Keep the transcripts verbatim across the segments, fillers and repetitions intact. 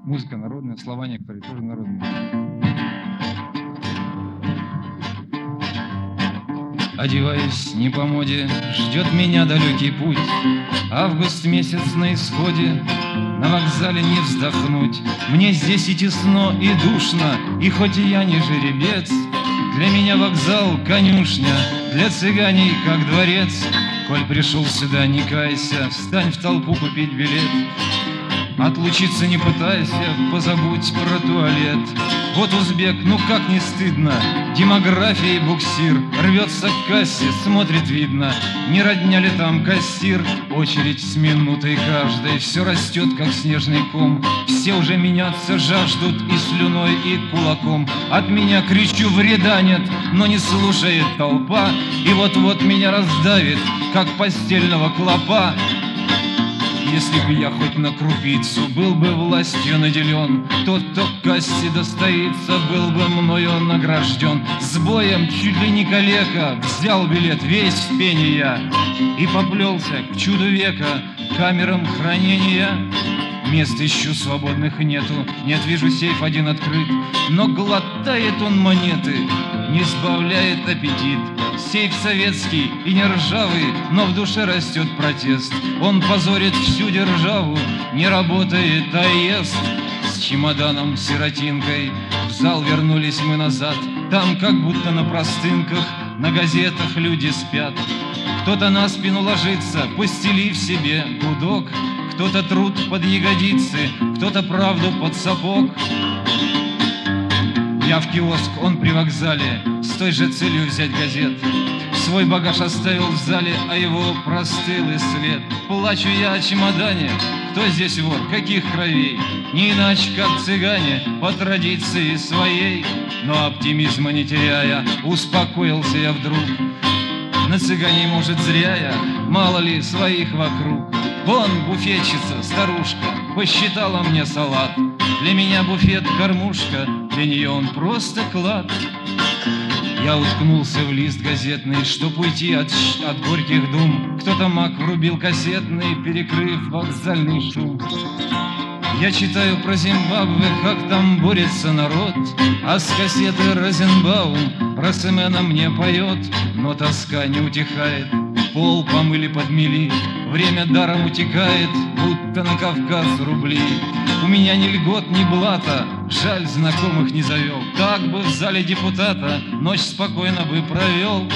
Музыка народная, слова некоторые тоже народные. Одеваюсь не по моде, ждет меня далекий путь. Август месяц на исходе, на вокзале не вздохнуть. Мне здесь и тесно, и душно, и хоть и я не жеребец, для меня вокзал конюшня, для цыганей как дворец. Коль пришел сюда, не кайся, встань в толпу купить билет. Отлучиться не пытайся, позабудь про туалет. Вот узбек, ну как не стыдно, демография и буксир. Рвется к кассе, смотрит видно, не родня ли там кассир. Очередь с минутой каждой, все растет, как снежный ком. Все уже меняться жаждут и слюной, и кулаком. От меня кричу, вреда нет, но не слушает толпа. И вот-вот меня раздавит, как постельного клопа. Если бы я хоть на крупицу был бы властью наделен, тот, кто к кассе достоится, был бы мною награжден. С боем чуть ли не калека взял билет весь в пене я и поплелся к чуду века, камерам хранения. Мест ищу, свободных нету, нет, вижу, сейф один открыт, но глотает он монеты, не сбавляет аппетит. Сейф советский и не ржавый, но в душе растет протест. Он позорит всю державу, не работает, а ест. С чемоданом сиротинкой в зал вернулись мы назад. Там как будто на простынках, на газетах люди спят. Кто-то на спину ложится, постелив себе гудок, кто-то труд под ягодицы, кто-то правду под сапог. Я в киоск, он при вокзале, с той же целью взять газет. Свой багаж оставил в зале, а его простыл и след. Плачу я о чемодане, кто здесь вор, каких кровей? Не иначе, как цыгане, по традиции своей. Но оптимизма не теряя, успокоился я вдруг. На цыгане, может, зря я, мало ли своих вокруг. Вон буфетчица, старушка, посчитала мне салат. Для меня буфет кормушка, для нее он просто клад. Я уткнулся в лист газетный, чтоб уйти от, от горьких дум. Кто-то маг врубил кассетный, перекрыв вокзальный шум. Я читаю про Зимбабве, как там борется народ, а с кассеты Розенбаум про Семена мне поет. Но тоска не утихает, пол помыли, подмели, время даром утекает, будто на Кавказ рубли. У меня ни льгот, ни блата, жаль, знакомых не завел. Так бы в зале депутата ночь спокойно бы провел.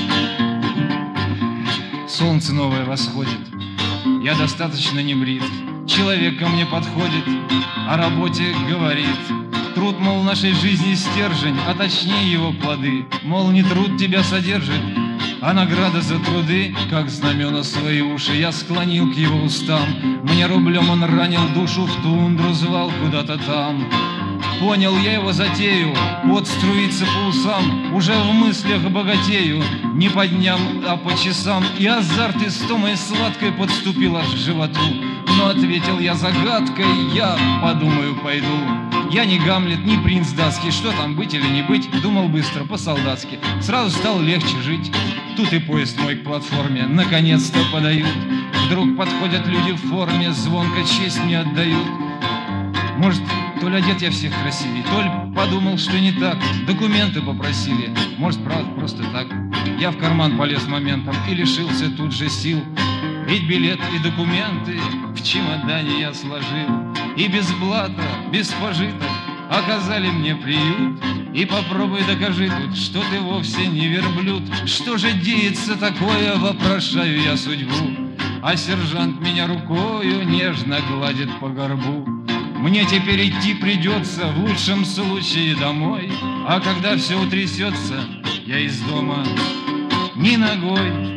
Солнце новое восходит, я достаточно не брит. Человек ко мне подходит, о работе говорит. Труд, мол, нашей жизни стержень, а точнее его плоды. Мол, не труд тебя содержит, а награда за труды. Как знамена свои уши я склонил к его устам. Мне рублем он ранил душу, в тундру звал куда-то там. Понял я его затею, пот струится по усам. Уже в мыслях богатею, не по дням, а по часам. И азарт истомой сладкой подступил аж к животу. Но ответил я загадкой, я подумаю, пойду. Я не Гамлет, не принц датский, что там быть или не быть. Думал быстро, по-солдатски, сразу стало легче жить. Тут и поезд мой к платформе наконец-то подают. Вдруг подходят люди в форме, звонко честь мне отдают. Может, то ли одет я всех красивее, то ли подумал, что не так. Документы попросили, может, правда, просто так. Я в карман полез моментом и лишился тут же сил. Ведь билет и документы в чемодане я сложил. И без блата, без пожиток оказали мне приют. И попробуй докажи тут, что ты вовсе не верблюд. Что же деется такое, вопрошаю я судьбу. А сержант меня рукою нежно гладит по горбу. Мне теперь идти придется в лучшем случае домой. А когда все утрясется, я из дома ни ногой.